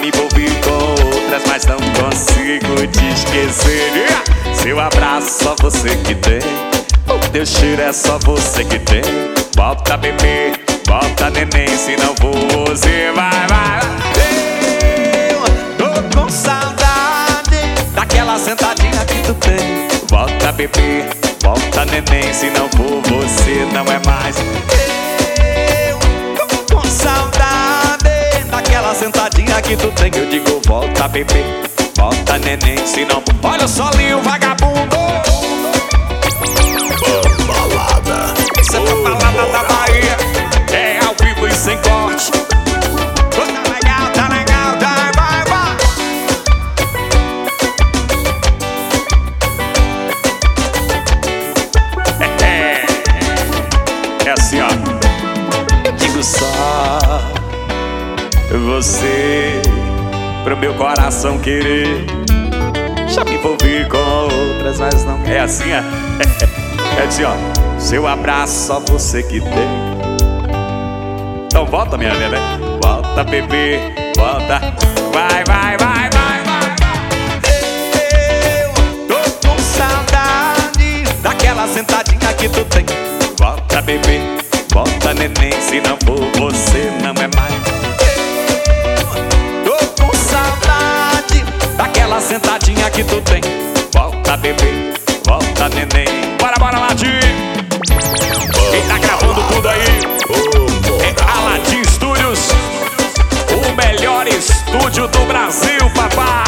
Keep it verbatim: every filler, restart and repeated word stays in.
me envolvi com outras, mas não consigo te esquecer. Seu abraço só você que tem, o teu cheiro é só você que tem. Volta bebê, volta neném, se não for você vai, vai. Eu tô com saudade daquela sentadinha que tu tem. Volta bebê, volta neném, se não for você não é mais. Eu tô com saudade daquela sentadinha que tu tem. Eu digo volta bebê, volta neném, se não for. Olha o solinho vagabundo. Balada. Isso é pra balada da Bahia. É ao vivo e sem corte. Tá legal, tá legal, tá, vai, vai. É, é assim, ó. Eu digo só você pro meu coração querer. Já me envolvi com outras, mas não. É assim, ó. É assim, ó. Seu abraço só você que tem. Então volta, minha neném. Volta, bebê, volta. Vai, vai, vai, vai, vai. Eu tô com saudade daquela sentadinha que tu tem. Volta, bebê, volta, neném, se não for você não é mais. Eu tô com saudade daquela sentadinha que tu tem. Volta, bebê, volta, neném. Bora, bora, Aladim. Quem tá gravando tudo aí é Aladim Studios, o melhor estúdio do Brasil, papai.